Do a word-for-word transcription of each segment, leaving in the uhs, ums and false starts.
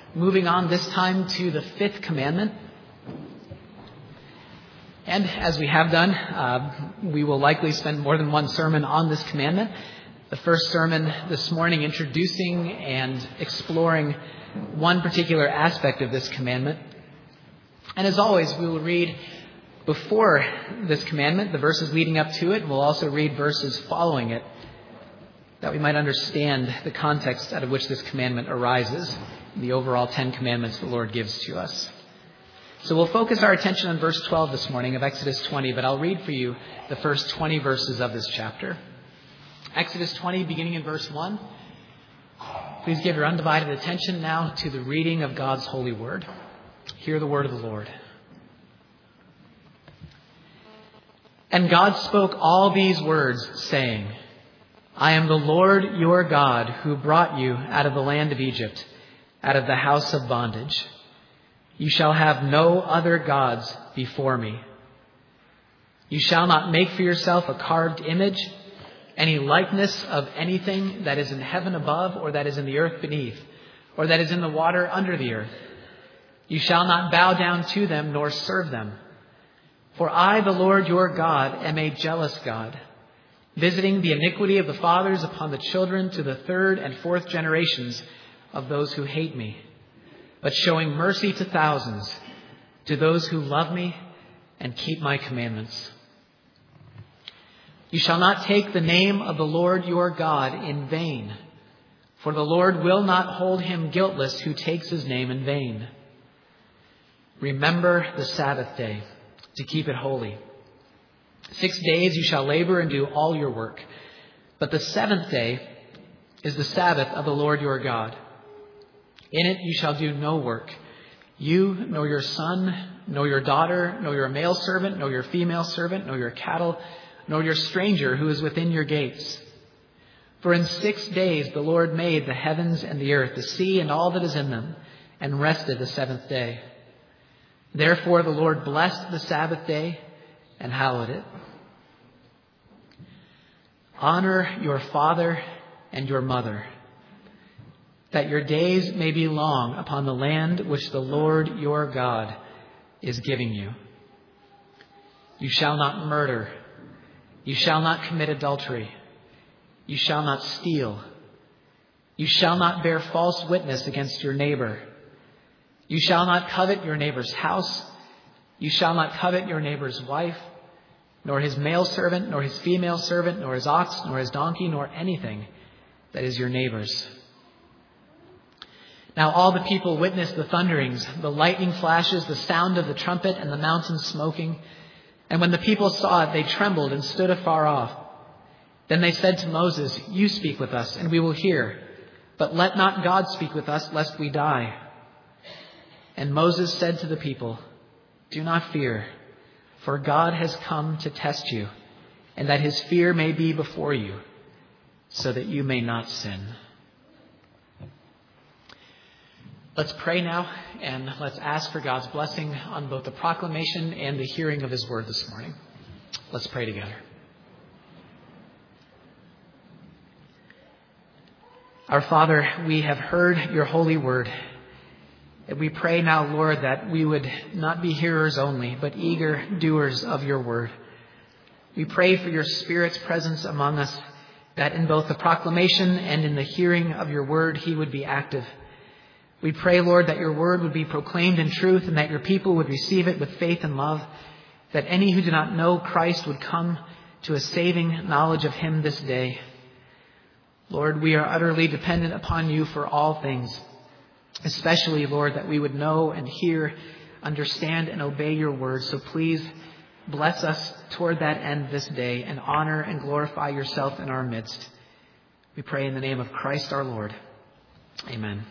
moving on this time to the fifth commandment. And as we have done, uh, we will likely spend more than one sermon on this commandment. The first sermon this morning introducing and exploring one particular aspect of this commandment. And as always, we will read before this commandment the verses leading up to it. We'll also read verses following it, that we might understand the context out of which this commandment arises, the overall Ten Commandments the Lord gives to us. So we'll focus our attention on verse twelve this morning of Exodus twenty, but I'll read for you the first twenty verses of this chapter. Exodus twenty, beginning in verse one. Please give your undivided attention now to the reading of God's holy word. Hear the word of the Lord. And God spoke all these words, saying, I am the Lord your God, who brought you out of the land of Egypt, out of the house of bondage. You shall have no other gods before me. You shall not make for yourself a carved image, any likeness of anything that is in heaven above, or that is in the earth beneath, or that is in the water under the earth. You shall not bow down to them nor serve them. For I, the Lord your God, am a jealous God, visiting the iniquity of the fathers upon the children to the third and fourth generations of those who hate me, but showing mercy to thousands, to those who love me and keep my commandments. You shall not take the name of the Lord your God in vain, for the Lord will not hold him guiltless who takes his name in vain. Remember the Sabbath day, to keep it holy. Six days you shall labor and do all your work, but the seventh day is the Sabbath of the Lord your God. In it you shall do no work, you, nor your son, nor your daughter, nor your male servant, nor your female servant, nor your cattle, nor your stranger who is within your gates. For in six days the Lord made the heavens and the earth, the sea and all that is in them, and rested the seventh day. Therefore the Lord blessed the Sabbath day and hallowed it. Honor your father and your mother, that your days may be long upon the land which the Lord your God is giving you. You shall not murder. You shall not commit adultery. You shall not steal. You shall not bear false witness against your neighbor. You shall not covet your neighbor's house. You shall not covet your neighbor's wife, nor his male servant, nor his female servant, nor his ox, nor his donkey, nor anything that is your neighbor's. Now all the people witnessed the thunderings, the lightning flashes, the sound of the trumpet, and the mountain smoking. And when the people saw it, they trembled and stood afar off. Then they said to Moses, You speak with us, and we will hear. But let not God speak with us, lest we die. And Moses said to the people, Do not fear, for God has come to test you, and that his fear may be before you, so that you may not sin. Let's pray now, and let's ask for God's blessing on both the proclamation and the hearing of his word this morning. Let's pray together. Our Father, we have heard your holy word. And we pray now, Lord, that we would not be hearers only, but eager doers of your word. We pray for your Spirit's presence among us, that in both the proclamation and in the hearing of your word, he would be active. We pray, Lord, that your word would be proclaimed in truth and that your people would receive it with faith and love, that any who do not know Christ would come to a saving knowledge of him this day. Lord, we are utterly dependent upon you for all things, especially, Lord, that we would know and hear, understand and obey your word. So please bless us toward that end this day and honor and glorify yourself in our midst. We pray in the name of Christ our Lord. Amen.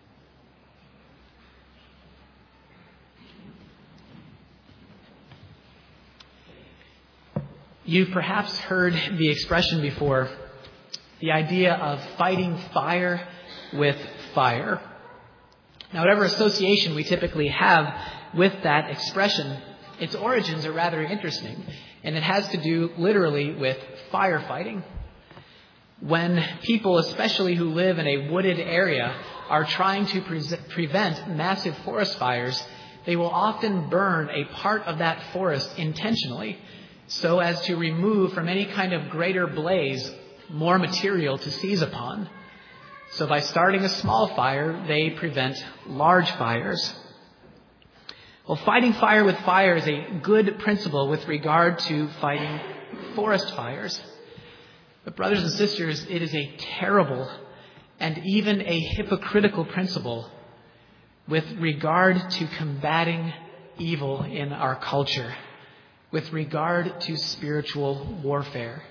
You've perhaps heard the expression before, the idea of fighting fire with fire. Now, whatever association we typically have with that expression, its origins are rather interesting, and it has to do literally with firefighting. When people, especially who live in a wooded area, are trying to pre- prevent massive forest fires, they will often burn a part of that forest intentionally so as to remove from any kind of greater blaze more material to seize upon. So by starting a small fire, they prevent large fires. Well, fighting fire with fire is a good principle with regard to fighting forest fires. But brothers and sisters, it is a terrible and even a hypocritical principle with regard to combating evil in our culture, with regard to spiritual warfare.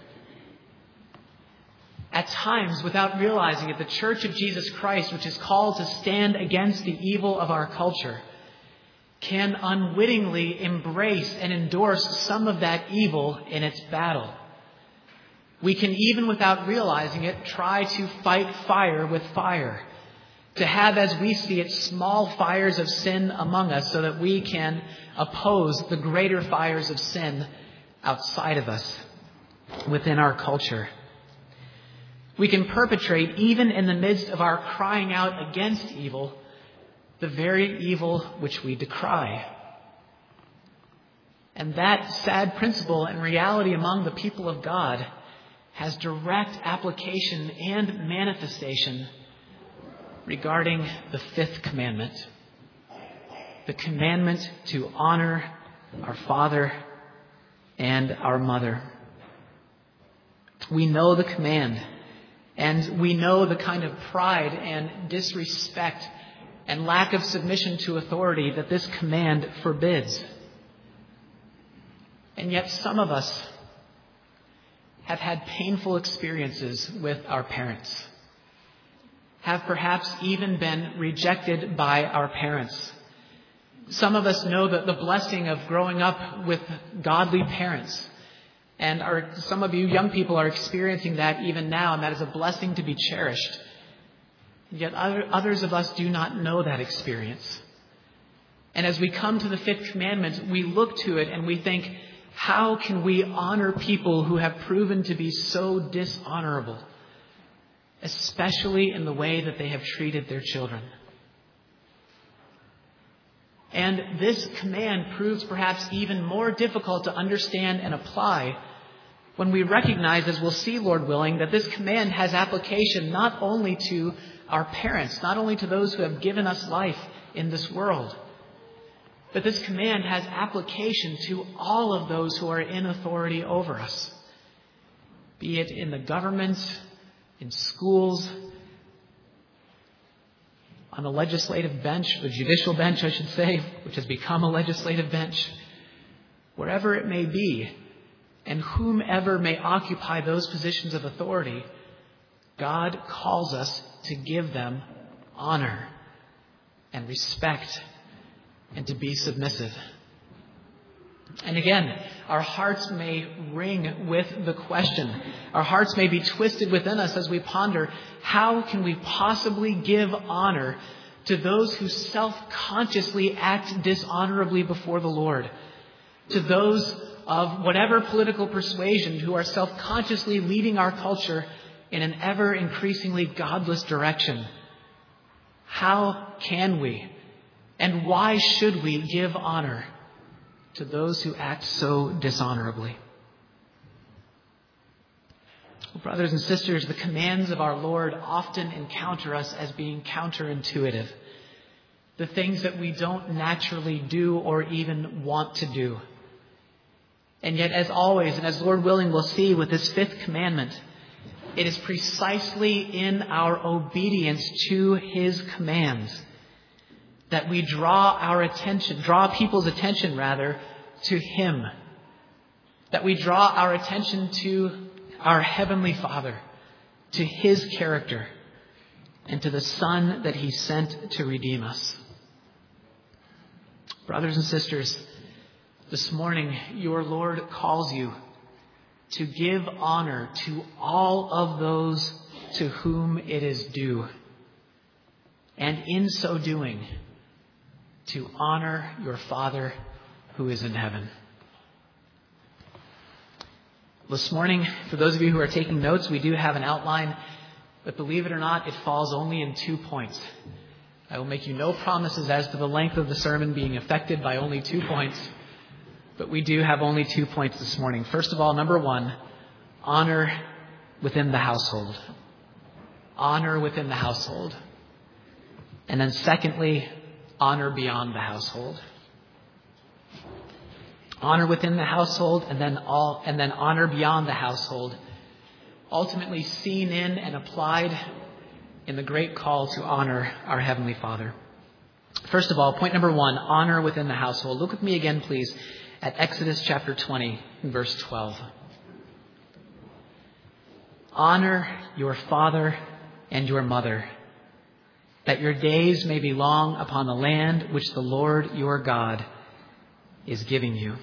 At times, without realizing it, the Church of Jesus Christ, which is called to stand against the evil of our culture, can unwittingly embrace and endorse some of that evil in its battle. We can, even without realizing it, try to fight fire with fire, to have, as we see it, small fires of sin among us so that we can oppose the greater fires of sin outside of us, within our culture. We can perpetrate, even in the midst of our crying out against evil, the very evil which we decry. And that sad principle and reality among the people of God has direct application and manifestation regarding the fifth commandment, the commandment to honor our father and our mother. We know the command, and we know the kind of pride and disrespect and lack of submission to authority that this command forbids. And yet some of us have had painful experiences with our parents, have perhaps even been rejected by our parents. Some of us know that the blessing of growing up with godly parents, and are, some of you young people are experiencing that even now, and that is a blessing to be cherished. Yet other, others of us do not know that experience. And as we come to the fifth commandment, we look to it and we think, how can we honor people who have proven to be so dishonorable, especially in the way that they have treated their children? And this command proves perhaps even more difficult to understand and apply when we recognize, as we'll see, Lord willing, that this command has application not only to our parents, not only to those who have given us life in this world, but this command has application to all of those who are in authority over us, be it in the government, in schools, on the legislative bench, the judicial bench, I should say, which has become a legislative bench, wherever it may be, and whomever may occupy those positions of authority, God calls us to give them honor and respect and to be submissive. And again, our hearts may ring with the question. Our hearts may be twisted within us as we ponder, how can we possibly give honor to those who self-consciously act dishonorably before the Lord? To those of whatever political persuasion who are self-consciously leading our culture in an ever increasingly godless direction? How can we, and why should we give honor to those who act so dishonorably? Brothers and sisters, the commands of our Lord often encounter us as being counterintuitive. The things that we don't naturally do or even want to do. And yet, as always, and as Lord willing we'll see with this fifth commandment, it is precisely in our obedience to His commands that we draw our attention, draw people's attention rather, to Him. That we draw our attention to our Heavenly Father, to His character, and to the Son that He sent to redeem us. Brothers and sisters, this morning your Lord calls you to give honor to all of those to whom it is due. And in so doing, to honor your Father who is in heaven. This morning, for those of you who are taking notes, we do have an outline But believe it or not, it falls only in two points. I will make you no promises as to the length of the sermon being affected by only two points. But we do have only two points this morning. First of all, number one, honor within the household. Honor within the household. And then secondly, honor beyond the household. Honor within the household and then all and then honor beyond the household. Ultimately seen in and applied in the great call to honor our Heavenly Father. First of all, point number one, honor within the household. Look with me again, please, at Exodus chapter twenty, verse twelve. Honor your father and your mother, that your days may be long upon the land which the Lord your God is giving you.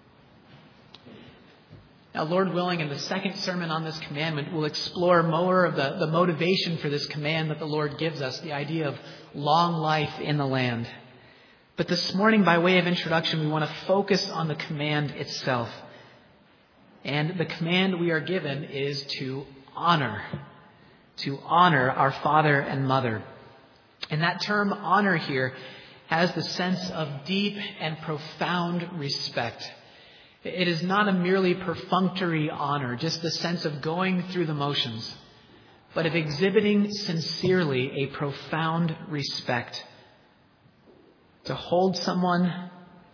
Now, Lord willing, in the second sermon on this commandment, we'll explore more of the, the motivation for this command that the Lord gives us, the idea of long life in the land. But this morning, by way of introduction, we want to focus on the command itself. And the command we are given is to honor, to honor our father and mother. And that term honor here has the sense of deep and profound respect. It is not a merely perfunctory honor, just the sense of going through the motions, but of exhibiting sincerely a profound respect. To hold someone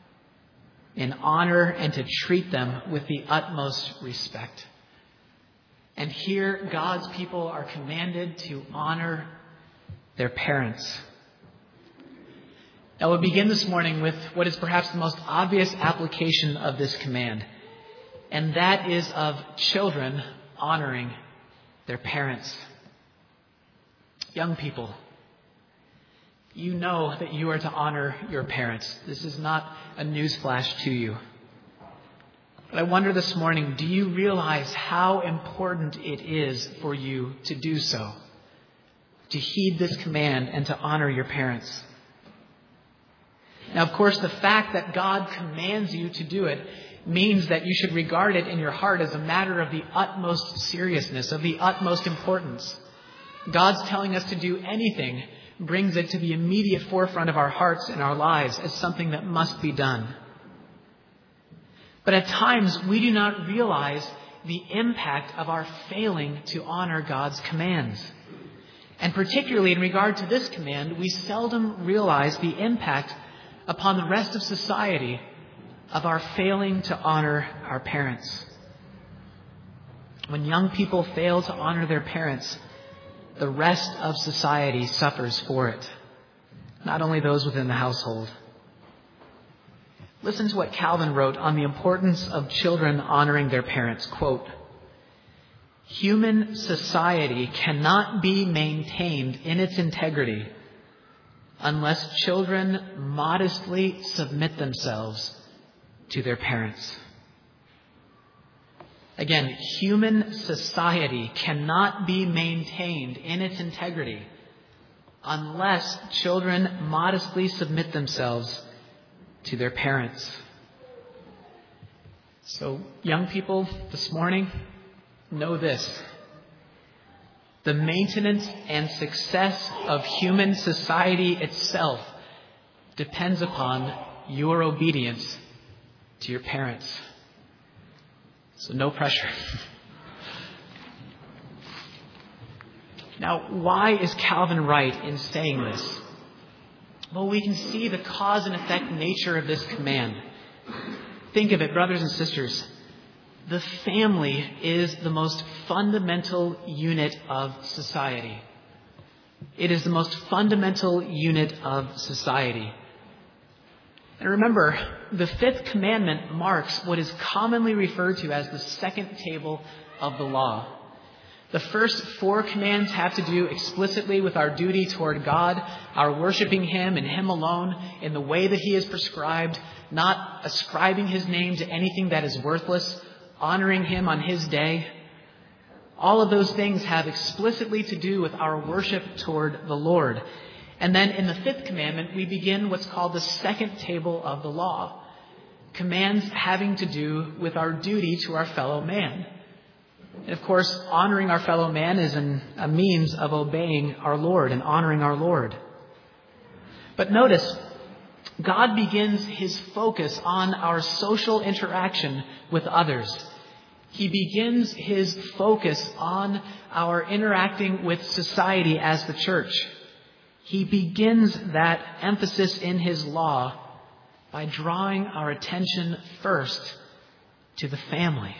in honor and to treat them with the utmost respect. And here, God's people are commanded to honor their parents. Now, we'll begin this morning with what is perhaps the most obvious application of this command, and that is of children honoring their parents. Young people, you know that you are to honor your parents. This is not a newsflash to you. But I wonder this morning, do you realize how important it is for you to do so? To heed this command and to honor your parents. Now, of course, the fact that God commands you to do it means that you should regard it in your heart as a matter of the utmost seriousness, of the utmost importance. God's telling us to do anything brings it to the immediate forefront of our hearts and our lives as something that must be done. But at times, we do not realize the impact of our failing to honor God's commands. And particularly in regard to this command, we seldom realize the impact upon the rest of society of our failing to honor our parents. When young people fail to honor their parents, the rest of society suffers for it, not only those within the household. Listen to what Calvin wrote on the importance of children honoring their parents. Quote, "Human society cannot be maintained in its integrity unless children modestly submit themselves to their parents." Again, human society cannot be maintained in its integrity unless children modestly submit themselves to their parents. So, young people, this morning, know this. The maintenance and success of human society itself depends upon your obedience to your parents. So no pressure. Now, why is Calvin right in saying this? Well, we can see the cause and effect nature of this command. Think of it, brothers and sisters. The family is the most fundamental unit of society. It is the most fundamental unit of society. And remember, the fifth commandment marks what is commonly referred to as the second table of the law. The first four commands have to do explicitly with our duty toward God, our worshiping Him and Him alone in the way that He has prescribed, not ascribing His name to anything that is worthless, honoring Him on His day. All of those things have explicitly to do with our worship toward the Lord. And then in the fifth commandment, we begin what's called the second table of the law. Commands having to do with our duty to our fellow man. And of course, honoring our fellow man is an, a means of obeying our Lord and honoring our Lord. But notice, God begins his focus on our social interaction with others. He begins his focus on our interacting with society as the church. He begins that emphasis in his law by drawing our attention first to the family.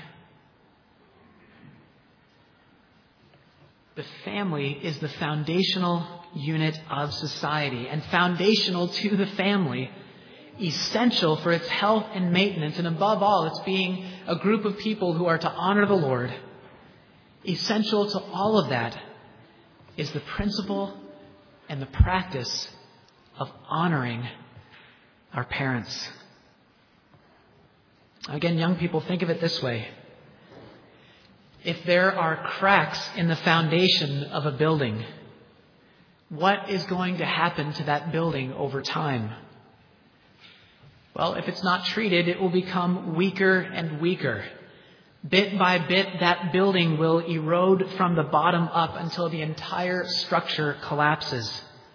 The family is the foundational unit of society, and foundational to the family, essential for its health and maintenance, and above all, it's being a group of people who are to honor the Lord. Essential to all of that is the principle and the practice of honoring our parents. Again, young people, think of it this way. If there are cracks in the foundation of a building, what is going to happen to that building over time? Well, if it's not treated, it will become weaker and weaker. Bit by bit, that building will erode from the bottom up until the entire structure collapses.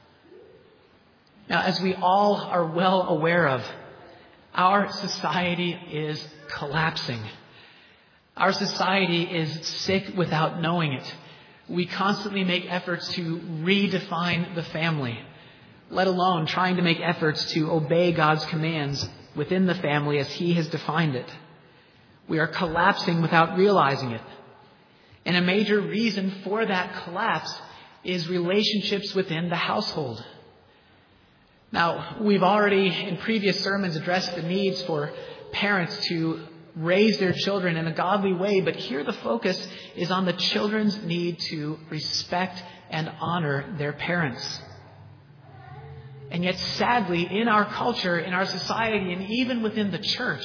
Now, as we all are well aware of, our society is collapsing. Our society is sick without knowing it. We constantly make efforts to redefine the family, let alone trying to make efforts to obey God's commands within the family as he has defined it. We are collapsing without realizing it. And a major reason for that collapse is relationships within the household. Now, we've already in previous sermons addressed the needs for parents to raise their children in a godly way, but here the focus is on the children's need to respect and honor their parents. And yet, sadly, in our culture, in our society, and even within the church,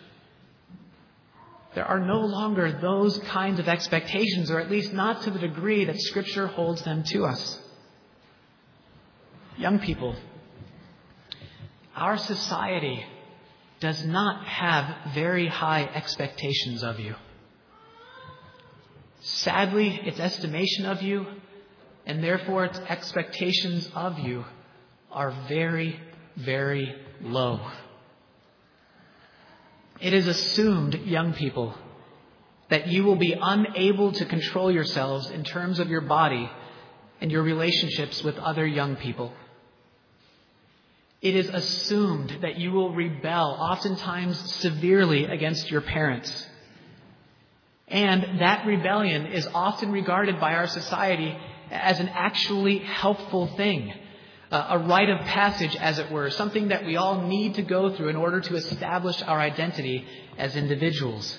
there are no longer those kinds of expectations, or at least not to the degree that Scripture holds them to us. Young people, our society does not have very high expectations of you. Sadly, its estimation of you, and therefore its expectations of you, are very, very low. It is assumed, young people, that you will be unable to control yourselves in terms of your body and your relationships with other young people. It is assumed that you will rebel, oftentimes severely, against your parents. And that rebellion is often regarded by our society as an actually helpful thing, a rite of passage, as it were, something that we all need to go through in order to establish our identity as individuals.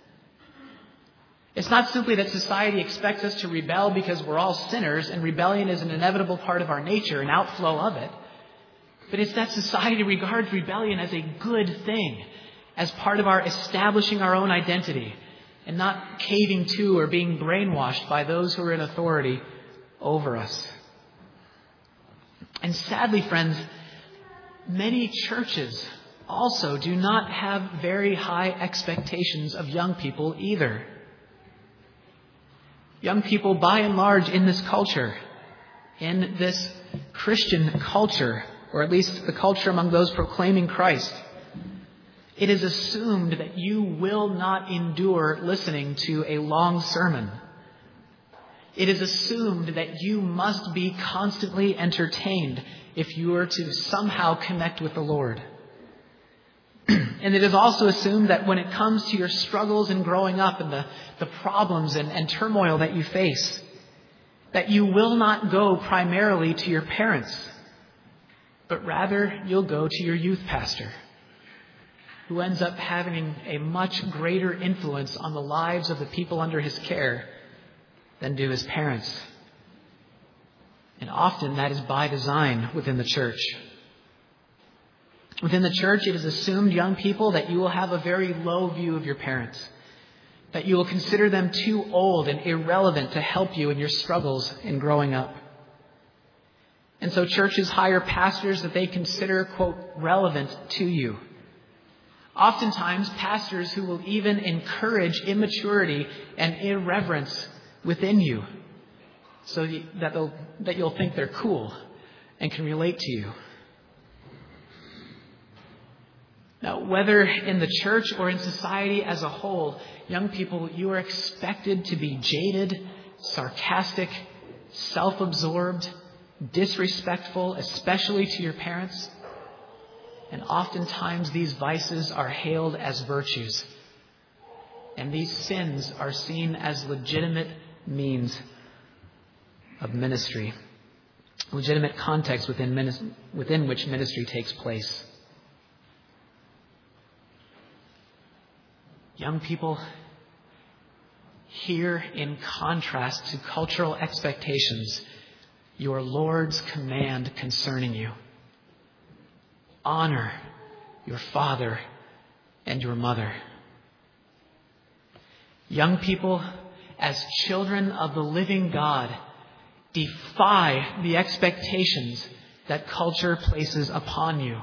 It's not simply that society expects us to rebel because we're all sinners and rebellion is an inevitable part of our nature, an outflow of it. But it's that society regards rebellion as a good thing, as part of our establishing our own identity, and not caving to or being brainwashed by those who are in authority over us. And sadly, friends, many churches also do not have very high expectations of young people either. Young people, by and large, in this culture, in this Christian culture, or at least the culture among those proclaiming Christ, it is assumed that you will not endure listening to a long sermon. It is assumed that you must be constantly entertained if you are to somehow connect with the Lord. And it is also assumed that when it comes to your struggles in growing up and the, the problems and, and turmoil that you face, that you will not go primarily to your parents, but rather you'll go to your youth pastor, who ends up having a much greater influence on the lives of the people under his care than do his parents. And often that is by design within the church. Within the church, it is assumed, young people, that you will have a very low view of your parents, that you will consider them too old and irrelevant to help you in your struggles in growing up. And so churches hire pastors that they consider, quote, relevant to you, Oftentimes, pastors who will even encourage immaturity and irreverence within you so that, they'll, that you'll think they're cool and can relate to you. Now, whether in the church or in society as a whole, young people, you are expected to be jaded, sarcastic, self-absorbed, disrespectful, especially to your parents. And oftentimes these vices are hailed as virtues. And these sins are seen as legitimate means of ministry, legitimate context within, minis- within which ministry takes place. Young people, here in contrast to cultural expectations, your Lord's command concerning you. Honor your father and your mother. Young people, as children of the living God, defy the expectations that culture places upon you.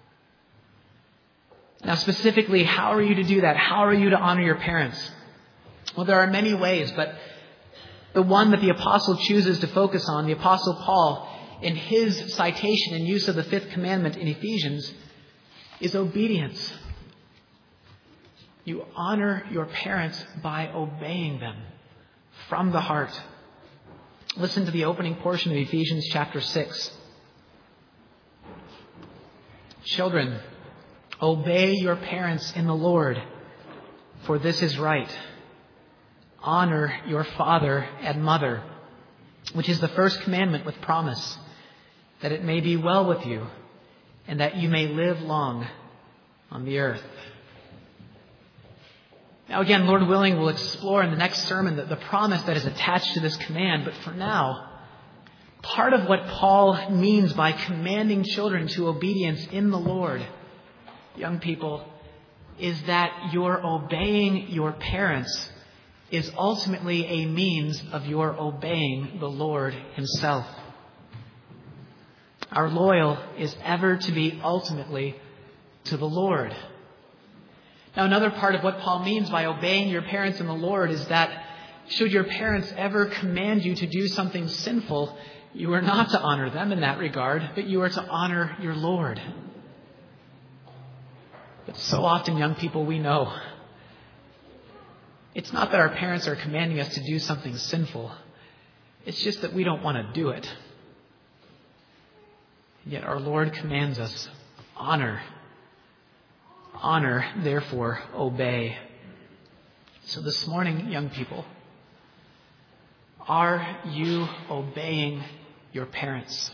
Now, specifically, how are you to do that? How are you to honor your parents? Well, there are many ways, but the one that the apostle chooses to focus on, the apostle Paul, in his citation and use of the fifth commandment in Ephesians, is obedience. You honor your parents by obeying them from the heart. Listen to the opening portion of Ephesians chapter six. Children, obey your parents in the Lord, for this is right. Honor your father and mother, which is the first commandment with promise, that it may be well with you and that you may live long on the earth. Now again, Lord willing, we'll explore in the next sermon the, the promise that is attached to this command. But for now, part of what Paul means by commanding children to obedience in the Lord, young people, is that your obeying your parents is ultimately a means of your obeying the Lord himself. Our loyal is ever to be ultimately to the Lord. Now, another part of what Paul means by obeying your parents in the Lord is that should your parents ever command you to do something sinful, you are not to honor them in that regard, but you are to honor your Lord. But so often, young people, we know it's not that our parents are commanding us to do something sinful. It's just that we don't want to do it. Yet our Lord commands us, honor. Honor, therefore, obey. So this morning, young people, are you obeying your parents?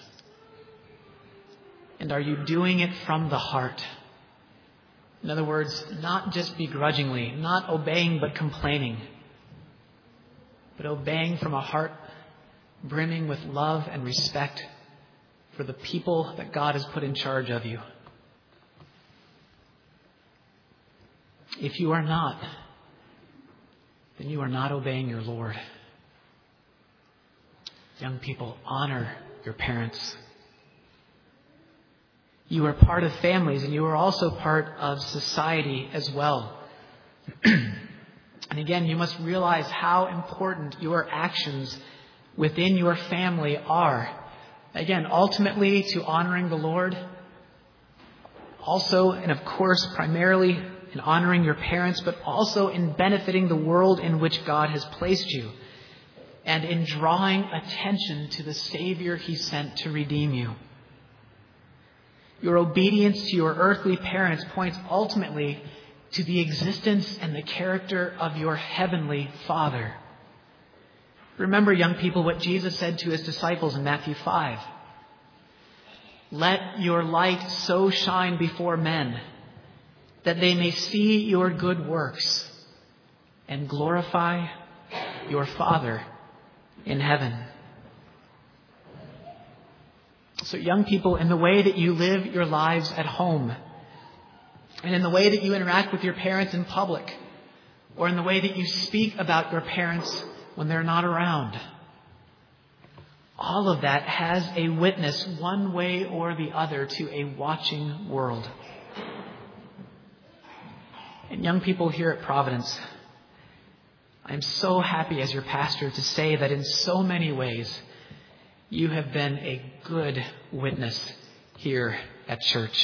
And are you doing it from the heart? In other words, not just begrudgingly, not obeying but complaining, but obeying from a heart brimming with love and respect for the people that God has put in charge of you. If you are not, then you are not obeying your Lord. Young people, honor your parents. You are part of families, and you are also part of society as well. And again, you must realize how important your actions within your family are. Again, ultimately to honoring the Lord. Also, and of course, primarily in honoring your parents, but also in benefiting the world in which God has placed you. And in drawing attention to the Savior He sent to redeem you. Your obedience to your earthly parents points ultimately to the existence and the character of your heavenly Father. Remember, young people, what Jesus said to His disciples in Matthew five. Let your light so shine before men that they may see your good works and glorify your Father in heaven. So young people, in the way that you live your lives at home, and in the way that you interact with your parents in public, or in the way that you speak about your parents when they're not around, all of that has a witness one way or the other to a watching world. And young people here at Providence, I'm so happy as your pastor to say that in so many ways, you have been a good witness here at church.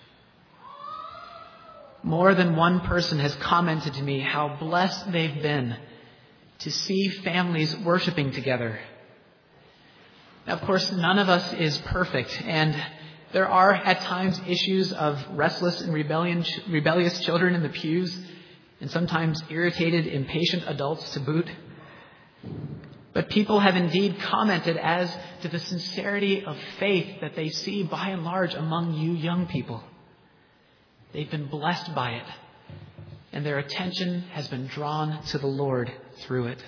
More than one person has commented to me how blessed they've been to see families worshiping together. Now, of course, none of us is perfect, and there are at times issues of restless and rebellion, rebellious children in the pews, and sometimes irritated, impatient adults to boot. But people have indeed commented as to the sincerity of faith that they see by and large among you young people. They've been blessed by it, and their attention has been drawn to the Lord through it.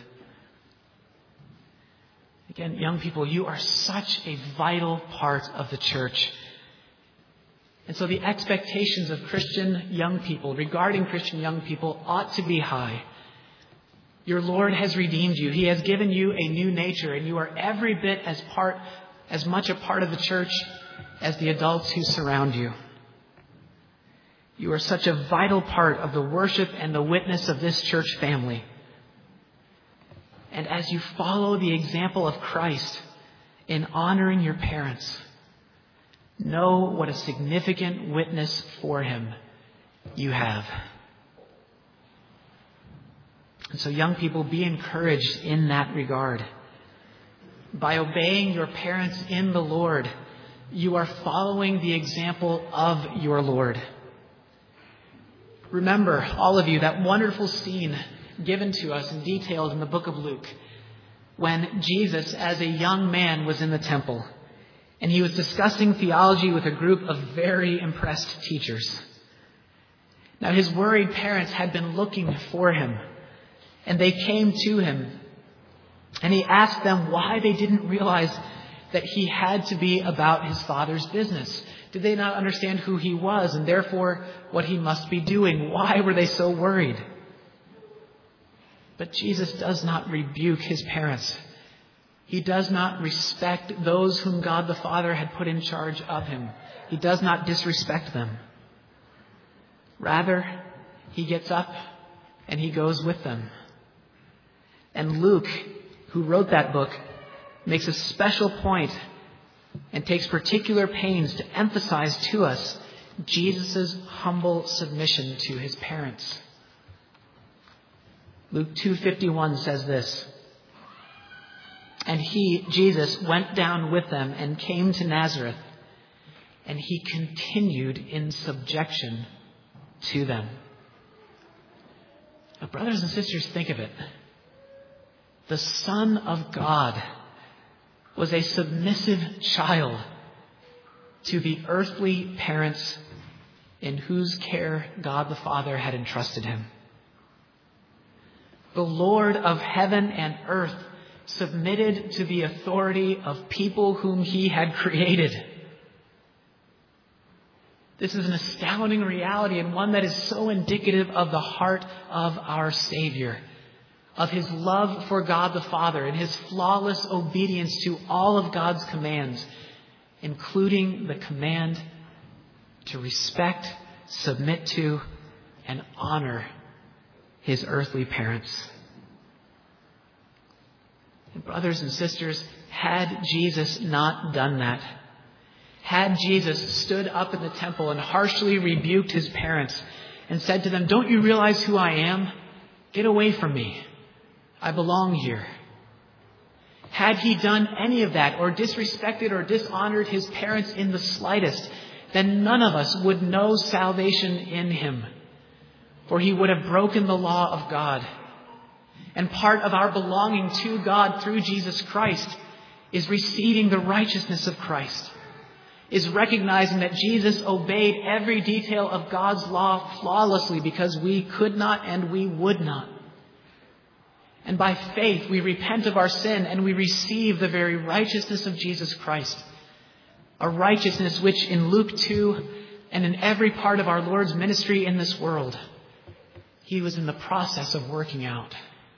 Again, young people, you are such a vital part of the church. And so the expectations of Christian young people, regarding Christian young people, ought to be high. Your Lord has redeemed you. He has given you a new nature, and you are every bit as part, as much a part of the church as the adults who surround you. You are such a vital part of the worship and the witness of this church family. And as you follow the example of Christ in honoring your parents, know what a significant witness for Him you have. And so, young people, be encouraged in that regard. By obeying your parents in the Lord, you are following the example of your Lord. Remember, all of you, that wonderful scene given to us and detailed in the book of Luke, when Jesus, as a young man, was in the temple, and he was discussing theology with a group of very impressed teachers. Now, his worried parents had been looking for him, and they came to him, and he asked them why they didn't realize that he had to be about his Father's business. Did they not understand who he was and therefore what he must be doing? Why were they so worried? But Jesus does not rebuke his parents. He does not respect those whom God the Father had put in charge of him. He does not disrespect them. Rather, he gets up and he goes with them. And Luke, who wrote that book, makes a special point and takes particular pains to emphasize to us Jesus' humble submission to his parents. Luke two fifty-one says this, "And he, Jesus, went down with them and came to Nazareth, and he continued in subjection to them." Now, brothers and sisters, think of it. The Son of God was a submissive child to the earthly parents in whose care God the Father had entrusted him. The Lord of heaven and earth submitted to the authority of people whom he had created. This is an astounding reality, and one that is so indicative of the heart of our Savior, of his love for God the Father and his flawless obedience to all of God's commands, including the command to respect, submit to, and honor his earthly parents. And brothers and sisters, had Jesus not done that, had Jesus stood up in the temple and harshly rebuked his parents and said to them, "Don't you realize who I am? Get away from me. I belong here." Had he done any of that, or disrespected or dishonored his parents in the slightest, then none of us would know salvation in him, for he would have broken the law of God. And part of our belonging to God through Jesus Christ is receiving the righteousness of Christ, is recognizing that Jesus obeyed every detail of God's law flawlessly because we could not and we would not. And by faith, we repent of our sin and we receive the very righteousness of Jesus Christ. A righteousness which in Luke two and in every part of our Lord's ministry in this world, he was in the process of working out.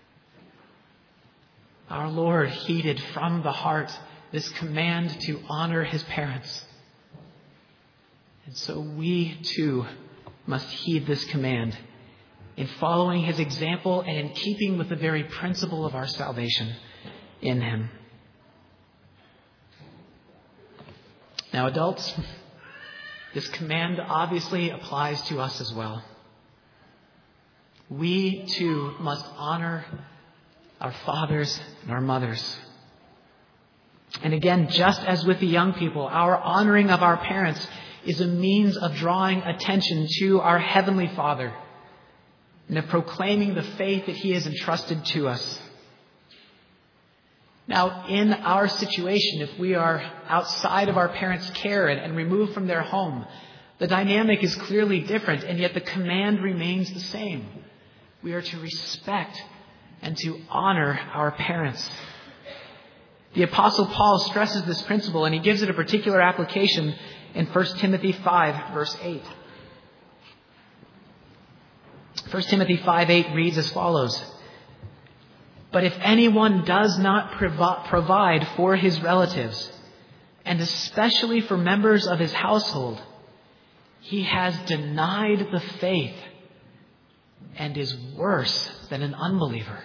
Our Lord heeded from the heart this command to honor his parents. And so we too must heed this command in following his example and in keeping with the very principle of our salvation in him. Now, adults, this command obviously applies to us as well. We, too, must honor our fathers and our mothers. And again, just as with the young people, our honoring of our parents is a means of drawing attention to our Heavenly Father and of proclaiming the faith that he has entrusted to us. Now, in our situation, if we are outside of our parents' care and, and removed from their home, the dynamic is clearly different, and yet the command remains the same. We are to respect and to honor our parents. The Apostle Paul stresses this principle, and he gives it a particular application in First Timothy five, verse eight. First Timothy five eight reads as follows: "But if anyone does not provi- provide for his relatives, and especially for members of his household, he has denied the faith and is worse than an unbeliever."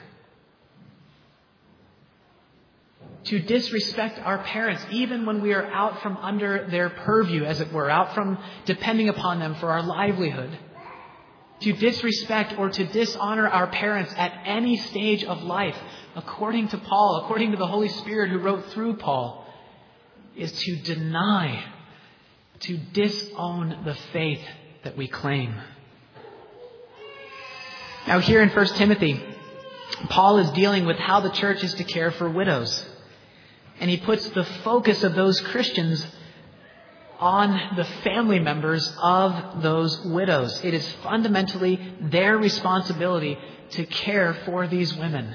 To disrespect our parents, even when we are out from under their purview, as it were, out from depending upon them for our livelihood, to disrespect or to dishonor our parents at any stage of life, according to Paul, according to the Holy Spirit who wrote through Paul, is to deny, to disown the faith that we claim. Now here in First Timothy, Paul is dealing with how the church is to care for widows. And he puts the focus of those Christians on the family members of those widows. It is fundamentally their responsibility to care for these women.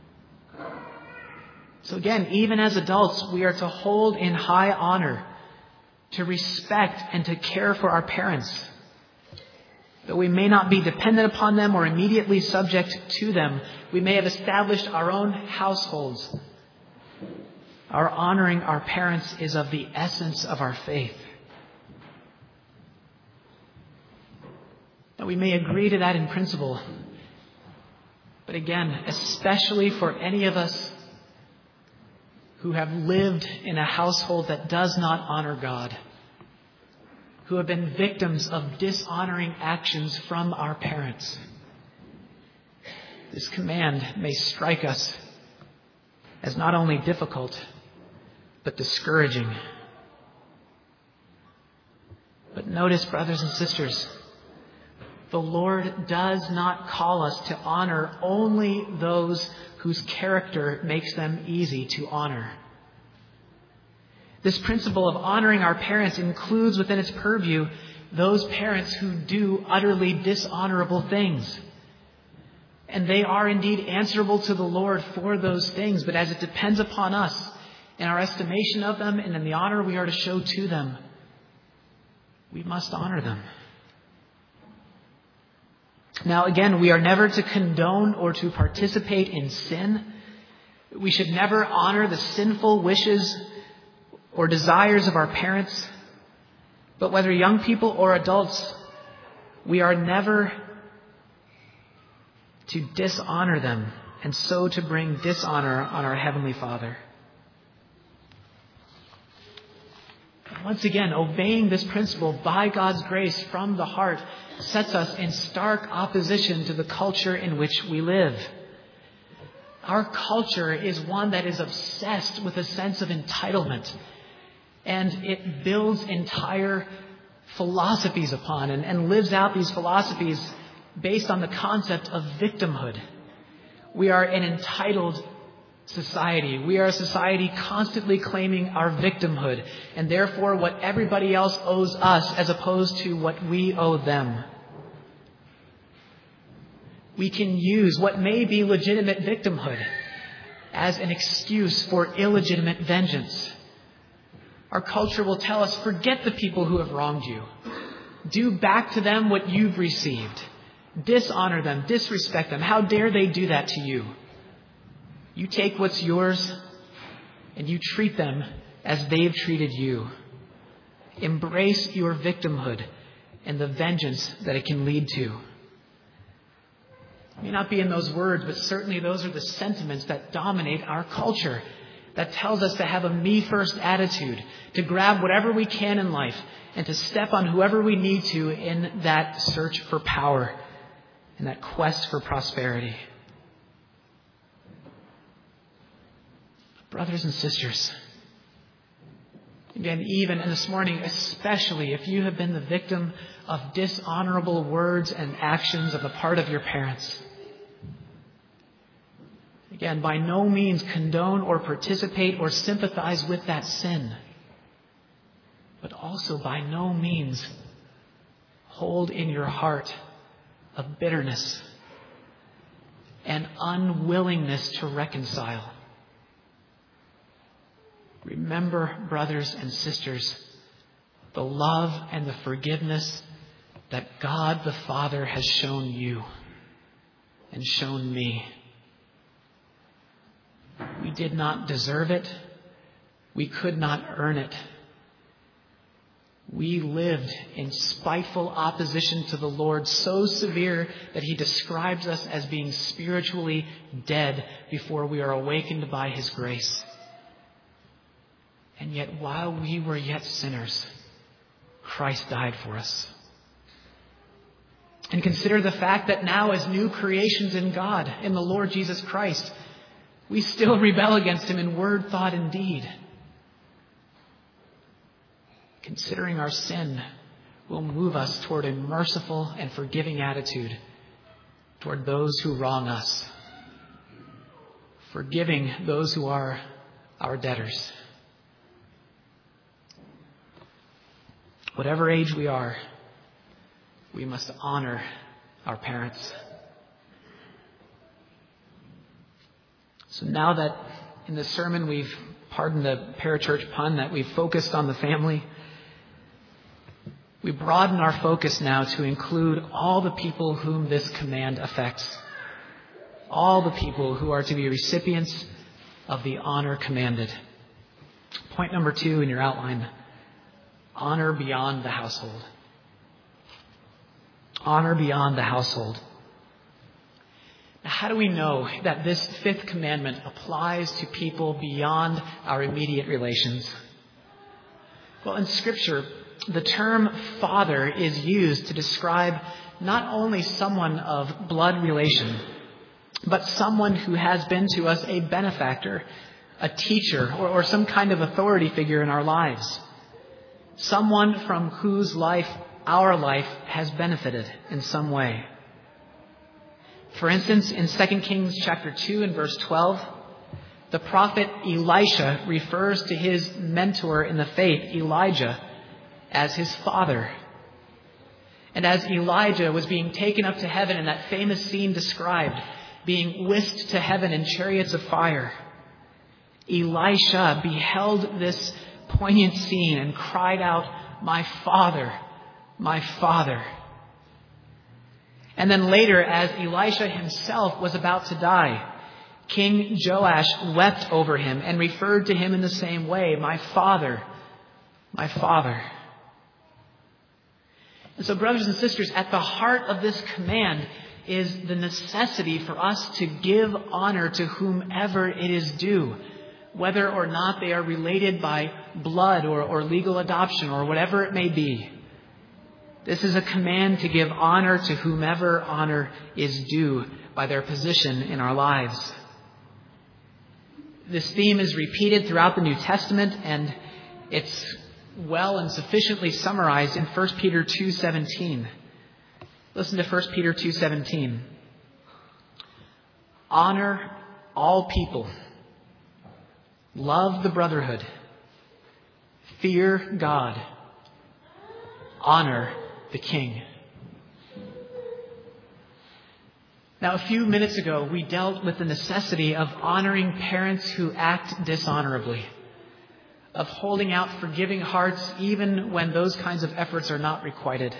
So again, even as adults, we are to hold in high honor, to respect and to care for our parents. Though we may not be dependent upon them or immediately subject to them, we may have established our own households. Our honoring our parents is of the essence of our faith. Now, we may agree to that in principle, but again, especially for any of us who have lived in a household that does not honor God, who have been victims of dishonoring actions from our parents, this command may strike us as not only difficult, but discouraging. But notice, brothers and sisters, the Lord does not call us to honor only those whose character makes them easy to honor. This principle of honoring our parents includes within its purview those parents who do utterly dishonorable things. And they are indeed answerable to the Lord for those things, but as it depends upon us, in our estimation of them and in the honor we are to show to them, we must honor them. Now again, we are never to condone or to participate in sin. We should never honor the sinful wishes or desires of our parents. But whether young people or adults, we are never to dishonor them and so to bring dishonor on our Heavenly Father. Once again, obeying this principle by God's grace from the heart sets us in stark opposition to the culture in which we live. Our culture is one that is obsessed with a sense of entitlement, and it builds entire philosophies upon and, and lives out these philosophies based on the concept of victimhood. We are an entitled society. We are a society constantly claiming our victimhood and therefore what everybody else owes us as opposed to what we owe them. We can use what may be legitimate victimhood as an excuse for illegitimate vengeance. Our culture will tell us, forget the people who have wronged you. Do back to them what you've received. Dishonor them, disrespect them. How dare they do that to you? You take what's yours and you treat them as they've treated you. Embrace your victimhood and the vengeance that it can lead to. It may not be in those words, but certainly those are the sentiments that dominate our culture, that tells us to have a me-first attitude, to grab whatever we can in life, and to step on whoever we need to in that search for power, in that quest for prosperity. Brothers and sisters, again, even and this morning, especially if you have been the victim of dishonorable words and actions on the part of your parents, again, by no means condone or participate or sympathize with that sin, but also by no means hold in your heart a bitterness and unwillingness to reconcile. Remember, brothers and sisters, the love and the forgiveness that God the Father has shown you and shown me. We did not deserve it. We could not earn it. We lived in spiteful opposition to the Lord, so severe that He describes us as being spiritually dead before we are awakened by His grace. And yet, while we were yet sinners, Christ died for us. And consider the fact that now, as new creations in God, in the Lord Jesus Christ, we still rebel against Him in word, thought, and deed. Considering our sin will move us toward a merciful and forgiving attitude toward those who wrong us, forgiving those who are our debtors. Whatever age we are, we must honor our parents. So now that in the sermon we've, pardon the parachurch pun, that we've focused on the family, we broaden our focus now to include all the people whom this command affects. All the people who are to be recipients of the honor commanded. Point number two in your outline. Honor beyond the household. Honor beyond the household. Now, how do we know that this fifth commandment applies to people beyond our immediate relations? Well, in Scripture, the term father is used to describe not only someone of blood relation, but someone who has been to us a benefactor, a teacher, or, or some kind of authority figure in our lives. Someone from whose life our life has benefited in some way. For instance, in Second Kings chapter two and verse twelve, the prophet Elisha refers to his mentor in the faith, Elijah, as his father. And as Elijah was being taken up to heaven in that famous scene described, being whisked to heaven in chariots of fire, Elisha beheld this poignant scene and cried out, "My father, my father." And then later, as Elisha himself was about to die, King Joash wept over him and referred to him in the same way, "My father, my father." And so, brothers and sisters, at the heart of this command is the necessity for us to give honor to whomever it is due, whether or not they are related by blood or, or legal adoption or whatever it may be. This is a command to give honor to whomever honor is due by their position in our lives. This theme is repeated throughout the New Testament, and it's well and sufficiently summarized in First Peter two seventeen. Listen to First Peter two seventeen. Honor all people. Love the brotherhood. Fear God. Honor the king. Now, a few minutes ago, we dealt with the necessity of honoring parents who act dishonorably, of holding out forgiving hearts even when those kinds of efforts are not requited.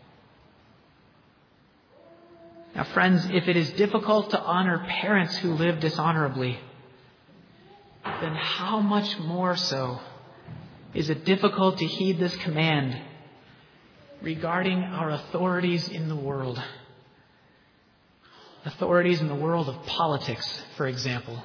Now, friends, if it is difficult to honor parents who live dishonorably, then how much more so is it difficult to heed this command regarding our authorities in the world? Authorities in the world of politics, for example.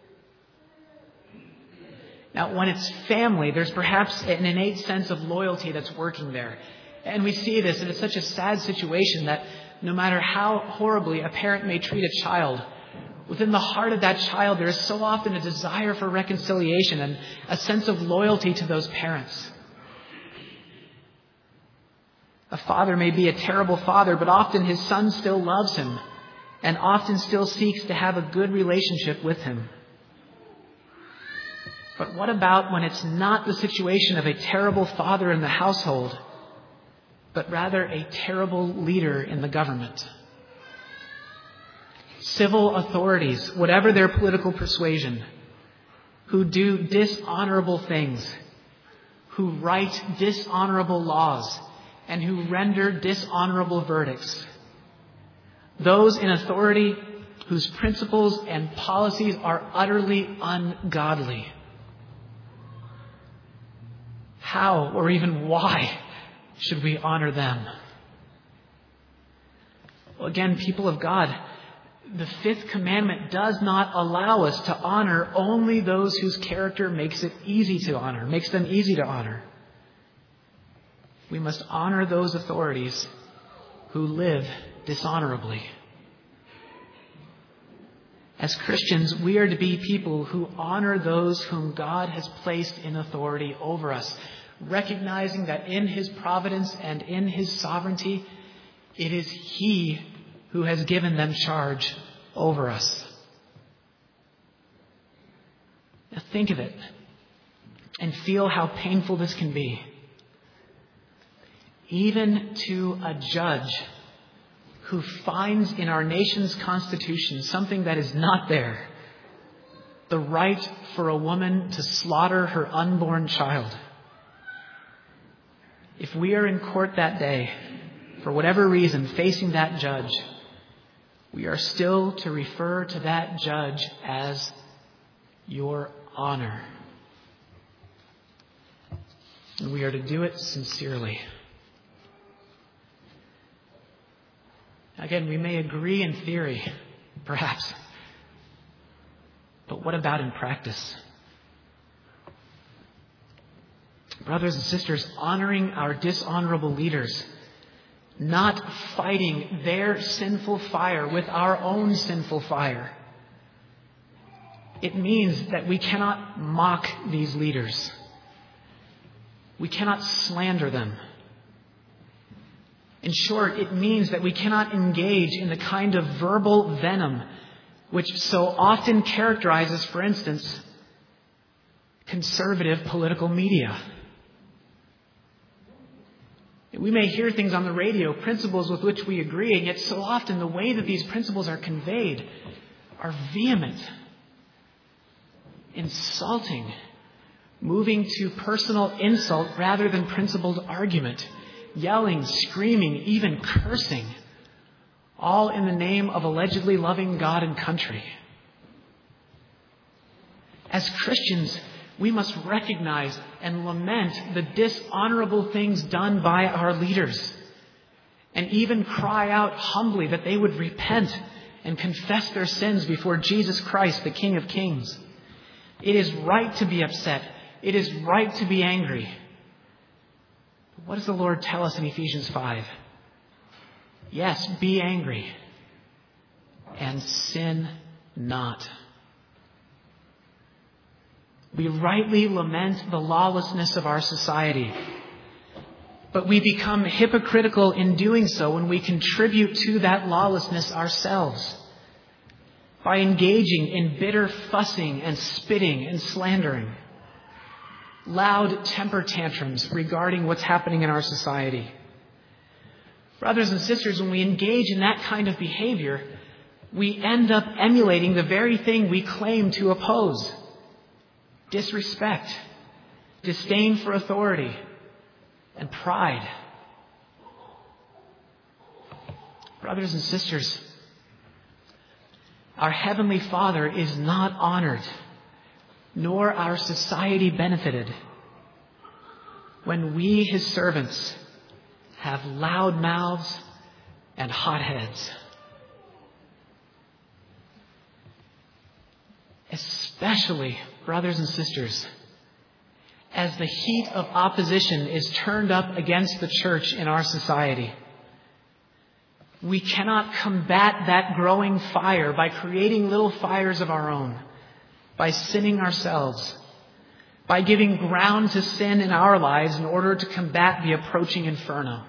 Now, when it's family, there's perhaps an innate sense of loyalty that's working there. And we see this, and it's such a sad situation that no matter how horribly a parent may treat a child, within the heart of that child, there is so often a desire for reconciliation and a sense of loyalty to those parents. A father may be a terrible father, but often his son still loves him and often still seeks to have a good relationship with him. But what about when it's not the situation of a terrible father in the household, but rather a terrible leader in the government? Civil authorities, whatever their political persuasion, who do dishonorable things, who write dishonorable laws, and who render dishonorable verdicts. Those in authority whose principles and policies are utterly ungodly. How or even why should we honor them? Well, again, people of God, the fifth commandment does not allow us to honor only those whose character makes it easy to honor, makes them easy to honor. We must honor those authorities who live dishonorably. As Christians, we are to be people who honor those whom God has placed in authority over us, recognizing that in His providence and in His sovereignty, it is He who has given them charge over us. Now think of it and feel how painful this can be. Even to a judge who finds in our nation's constitution something that is not there, the right for a woman to slaughter her unborn child. If we are in court that day, for whatever reason, facing that judge, we are still to refer to that judge as Your Honor. And we are to do it sincerely. Again, we may agree in theory, perhaps. But what about in practice? Brothers and sisters, honoring our dishonorable leaders, not fighting their sinful fire with our own sinful fire. It means that we cannot mock these leaders. We cannot slander them. In short, it means that we cannot engage in the kind of verbal venom which so often characterizes, for instance, conservative political media. We may hear things on the radio, principles with which we agree, and yet so often the way that these principles are conveyed are vehement, insulting, moving to personal insult rather than principled argument, yelling, screaming, even cursing, all in the name of allegedly loving God and country. As Christians, we must recognize and lament the dishonorable things done by our leaders, and even cry out humbly that they would repent and confess their sins before Jesus Christ, the King of Kings. It is right to be upset. It is right to be angry. What does the Lord tell us in Ephesians five? Yes, be angry and sin not. We rightly lament the lawlessness of our society, but we become hypocritical in doing so when we contribute to that lawlessness ourselves by engaging in bitter fussing and spitting and slandering, loud temper tantrums regarding what's happening in our society. Brothers and sisters, when we engage in that kind of behavior, we end up emulating the very thing we claim to oppose: disrespect, disdain for authority, and pride. Brothers and sisters, our Heavenly Father is not honored, nor our society benefited, when we, His servants, have loud mouths and hot heads. especially, brothers and sisters, as the heat of opposition is turned up against the church in our society. We cannot combat that growing fire by creating little fires of our own, by sinning ourselves, by giving ground to sin in our lives in order to combat the approaching inferno.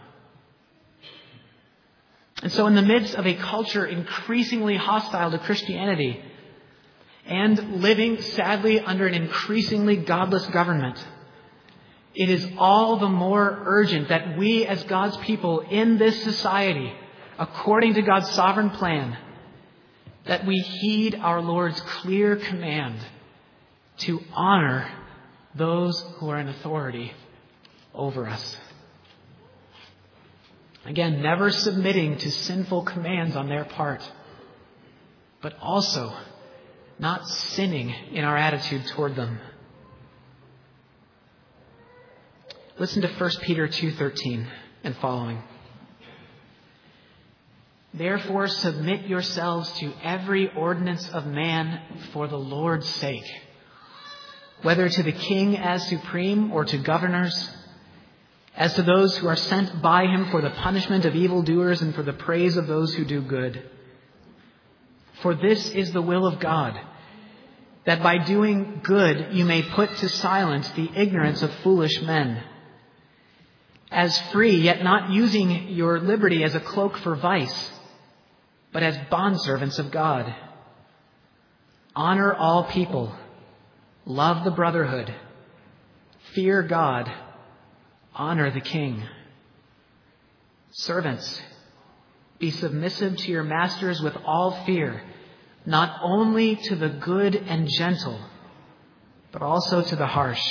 And so in the midst of a culture increasingly hostile to Christianity and living, sadly, under an increasingly godless government, it is all the more urgent that we as God's people in this society, according to God's sovereign plan, that we heed our Lord's clear command to honor those who are in authority over us. Again, never submitting to sinful commands on their part, but also not sinning in our attitude toward them. Listen to First Peter two thirteen and following. Therefore, submit yourselves to every ordinance of man for the Lord's sake, whether to the king as supreme or to governors, as to those who are sent by him for the punishment of evildoers and for the praise of those who do good. For this is the will of God, that by doing good you may put to silence the ignorance of foolish men. As free, yet not using your liberty as a cloak for vice, but as bondservants of God. Honor all people, love the brotherhood, fear God, honor the king. Servants, be submissive to your masters with all fear, not only to the good and gentle, but also to the harsh.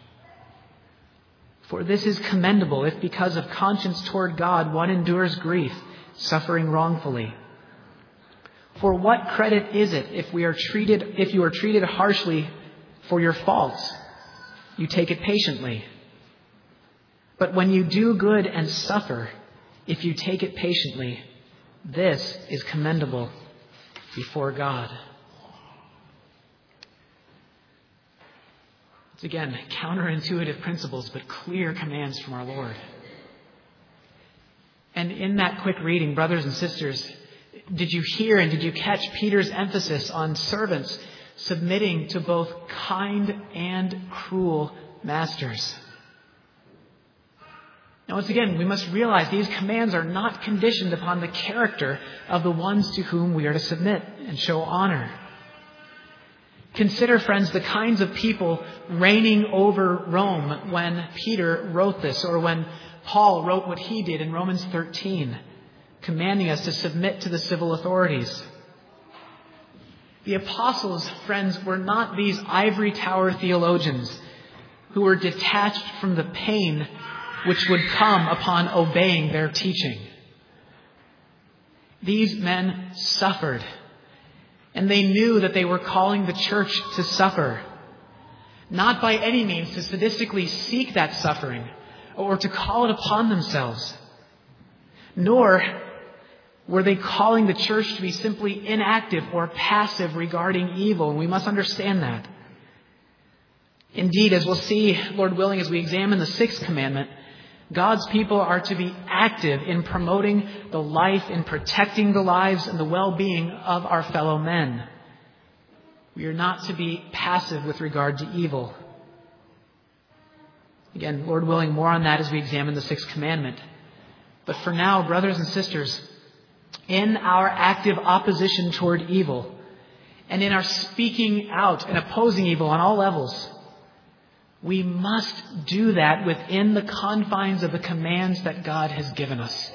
For this is commendable if because of conscience toward God one endures grief, suffering wrongfully. For what credit is it if we are treated if you are treated harshly for your faults? You take it patiently. But when you do good and suffer, if you take it patiently, this is commendable before God. It's again counterintuitive principles, but clear commands from our Lord. And in that quick reading, brothers and sisters, did you hear and did you catch Peter's emphasis on servants submitting to both kind and cruel masters? Now, once again, we must realize these commands are not conditioned upon the character of the ones to whom we are to submit and show honor. Consider, friends, the kinds of people reigning over Rome when Peter wrote this, or when Paul wrote what he did in Romans thirteen, commanding us to submit to the civil authorities. The apostles, friends, were not these ivory tower theologians who were detached from the pain which would come upon obeying their teaching. These men suffered, and they knew that they were calling the church to suffer, not by any means to sadistically seek that suffering or to call it upon themselves, nor were they calling the church to be simply inactive or passive regarding evil, and we must understand that. Indeed, as we'll see, Lord willing, as we examine the sixth commandment, God's people are to be active in promoting the life, in protecting the lives and the well-being of our fellow men. We are not to be passive with regard to evil. Again, Lord willing, more on that as we examine the sixth commandment. But for now, brothers and sisters, in our active opposition toward evil and in our speaking out and opposing evil on all levels, we must do that within the confines of the commands that God has given us.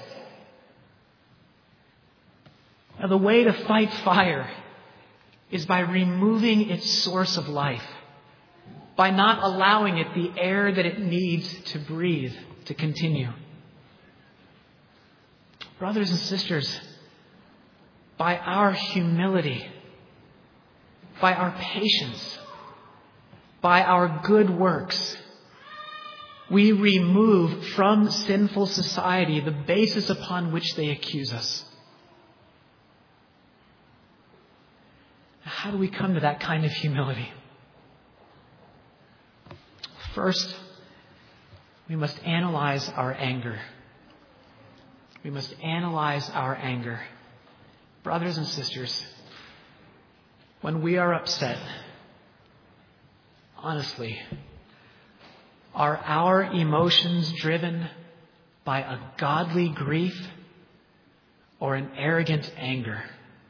Now, the way to fight fire is by removing its source of life, by not allowing it the air that it needs to breathe to continue. Brothers and sisters, by our humility, by our patience, by our good works, we remove from sinful society the basis upon which they accuse us. how do we come to that kind of humility? First, we must analyze our anger. We must analyze our anger. Brothers and sisters, when we are upset, honestly, are our emotions driven by a godly grief or an arrogant anger?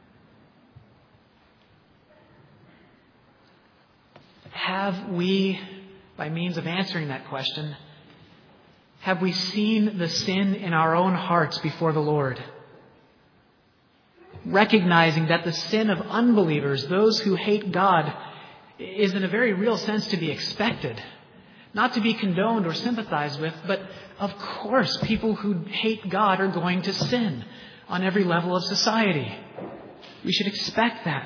Have we, by means of answering that question, have we seen the sin in our own hearts before the Lord? Recognizing that the sin of unbelievers, those who hate God, is in a very real sense to be expected. Not to be condoned or sympathized with, but of course people who hate God are going to sin on every level of society. We should expect that.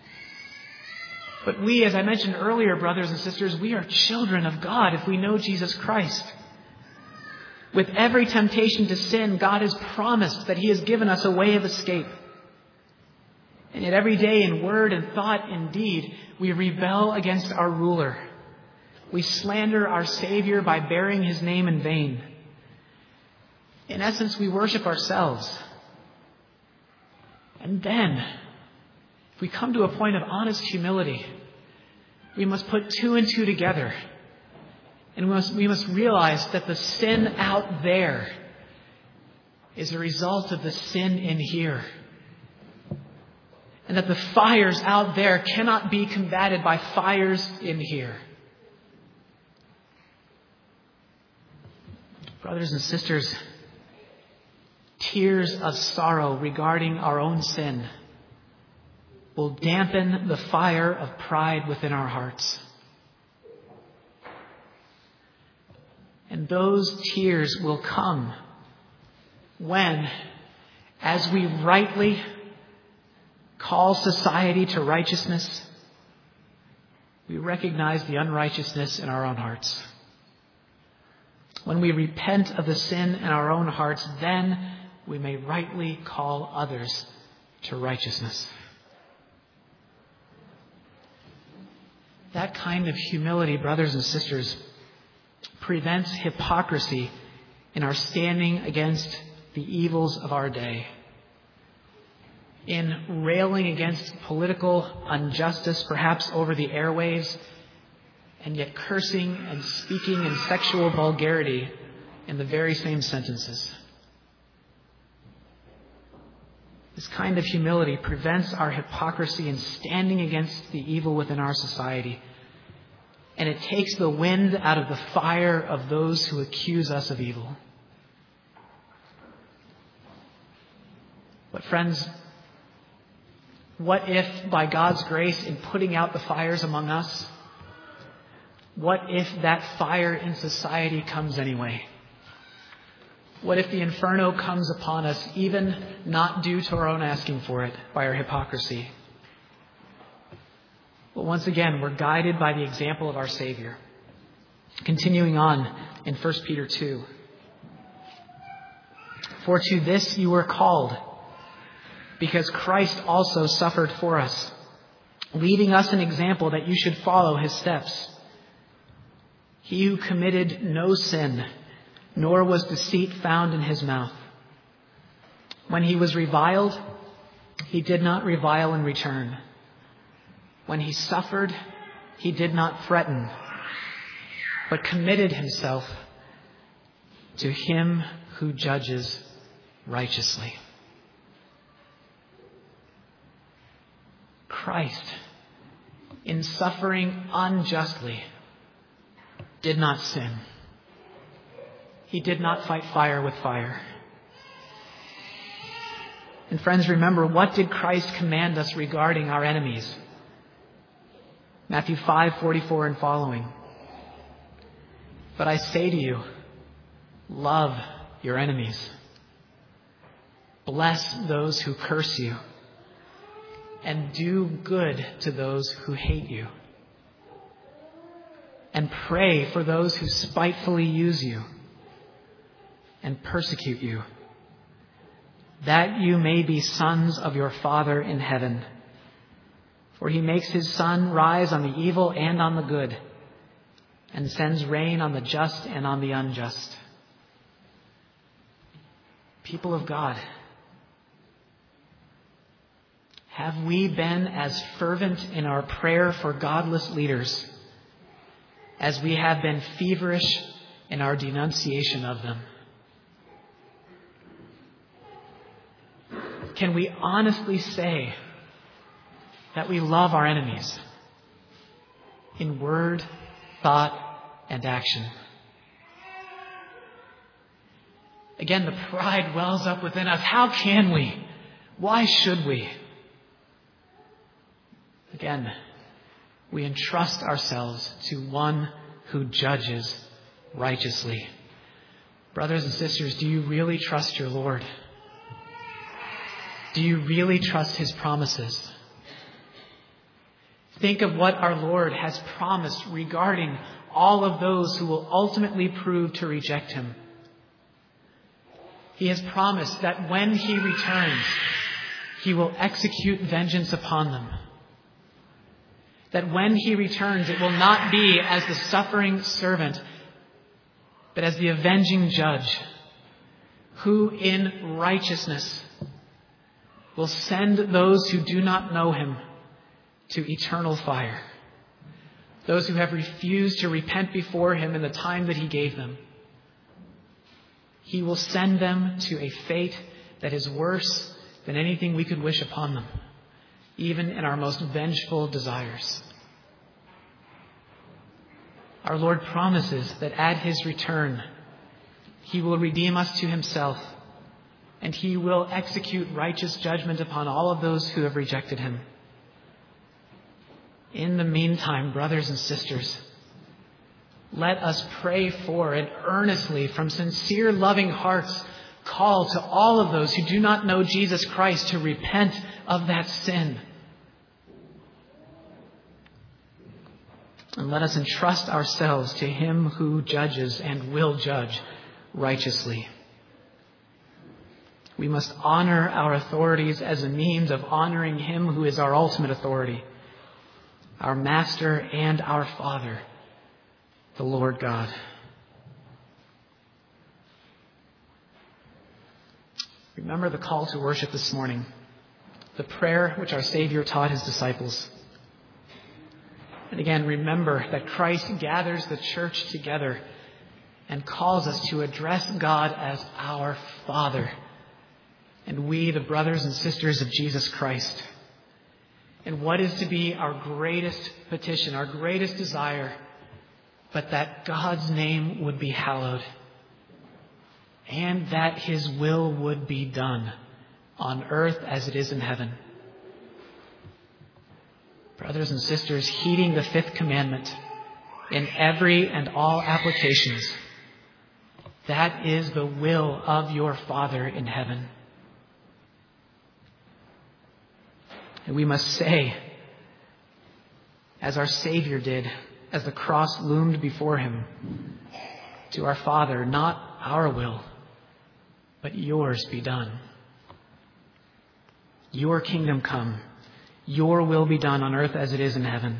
But we, as I mentioned earlier, brothers and sisters, we are children of God if we know Jesus Christ. With every temptation to sin, God has promised that He has given us a way of escape. And yet every day in word and thought and deed, we rebel against our ruler. We slander our Savior by bearing His name in vain. In essence, we worship ourselves. And then, if we come to a point of honest humility, we must put two and two together. And we must, we must realize that the sin out there is a result of the sin in here. And that the fires out there cannot be combated by fires in here. Brothers and sisters, tears of sorrow regarding our own sin will dampen the fire of pride within our hearts. And those tears will come when, as we rightly call society to righteousness, we recognize the unrighteousness in our own hearts. When we repent of the sin in our own hearts, then we may rightly call others to righteousness. That kind of humility, brothers and sisters, prevents hypocrisy in our standing against the evils of our day. In railing against political injustice, perhaps over the airwaves, and yet cursing and speaking in sexual vulgarity in the very same sentences. This kind of humility prevents our hypocrisy in standing against the evil within our society. And it takes the wind out of the fire of those who accuse us of evil. But friends, what if by God's grace in putting out the fires among us, what if that fire in society comes anyway? What if the inferno comes upon us, even not due to our own asking for it, by our hypocrisy? But once again, we're guided by the example of our Savior. Continuing on in First Peter two. For to this you were called, because Christ also suffered for us, leaving us an example that you should follow His steps. He who committed no sin, nor was deceit found in His mouth. When He was reviled, He did not revile in return. When He suffered, He did not threaten, but committed Himself to Him who judges righteously. Christ, in suffering unjustly, did not sin. He did not fight fire with fire. And friends, remember, what did Christ command us regarding our enemies? Matthew five forty-four and following. But I say to you, love your enemies. Bless those who curse you. And do good to those who hate you. And pray for those who spitefully use you and persecute you, that you may be sons of your Father in heaven. For he makes his sun rise on the evil and on the good, and sends rain on the just and on the unjust. People of God, have we been as fervent in our prayer for godless leaders as we have been feverish in our denunciation of them? Can we honestly say that we love our enemies in word, thought, and action? Again, the pride wells up within us. How can we? Why should we? Again, we entrust ourselves to one who judges righteously. Brothers and sisters, do you really trust your Lord? Do you really trust his promises? Think of what our Lord has promised regarding all of those who will ultimately prove to reject him. He has promised that when he returns, he will execute vengeance upon them. That when he returns, it will not be as the suffering servant, but as the avenging judge, who in righteousness will send those who do not know him to eternal fire. Those who have refused to repent before him in the time that he gave them. He will send them to a fate that is worse than anything we could wish upon them, even in our most vengeful desires. Our Lord promises that at his return, he will redeem us to himself, and he will execute righteous judgment upon all of those who have rejected him. In the meantime, brothers and sisters, let us pray for and earnestly, from sincere, loving hearts, call to all of those who do not know Jesus Christ to repent of that sin. And let us entrust ourselves to him who judges and will judge righteously. We must honor our authorities as a means of honoring him who is our ultimate authority, our Master and our Father, the Lord God. Remember the call to worship this morning, the prayer which our Savior taught his disciples. And again, remember that Christ gathers the church together and calls us to address God as our Father, and we, the brothers and sisters of Jesus Christ. And what is to be our greatest petition, our greatest desire, but that God's name would be hallowed and that his will would be done on earth as it is in heaven. Brothers and sisters, heeding the fifth commandment in every and all applications, that is the will of your Father in heaven. And we must say, as our Savior did, as the cross loomed before him, to our Father, not our will, but yours be done. Your kingdom come. Your will be done on earth as it is in heaven.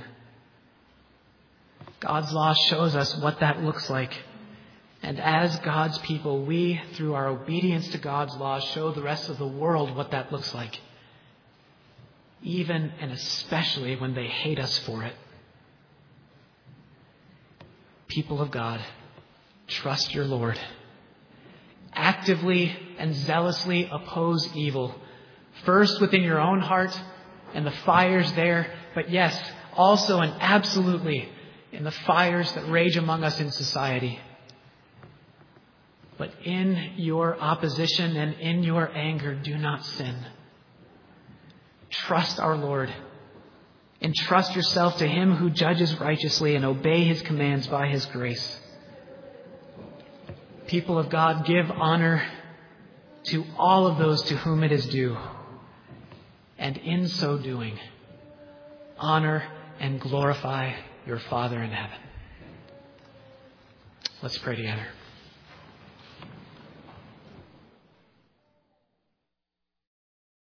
God's law shows us what that looks like. And as God's people, we, through our obedience to God's law, show the rest of the world what that looks like. Even and especially when they hate us for it. People of God, trust your Lord. Actively and zealously oppose evil. First within your own heart and the fires there, but yes, also and absolutely in the fires that rage among us in society. But in your opposition and in your anger, do not sin. Trust our Lord. Entrust yourself to him who judges righteously and obey his commands by his grace. People of God, give honor to all of those to whom it is due. And in so doing, honor and glorify your Father in heaven. Let's pray together.